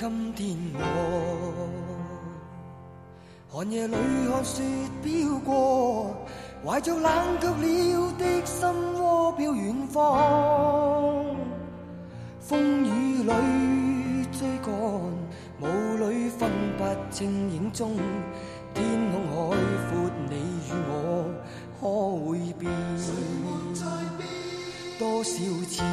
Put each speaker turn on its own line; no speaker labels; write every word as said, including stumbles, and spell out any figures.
今天我寒夜里看雪飘过，怀着冷却了的心窝飘远方。风雨里追赶，雾里分不清影踪。天空海阔，你与我可会变？多少次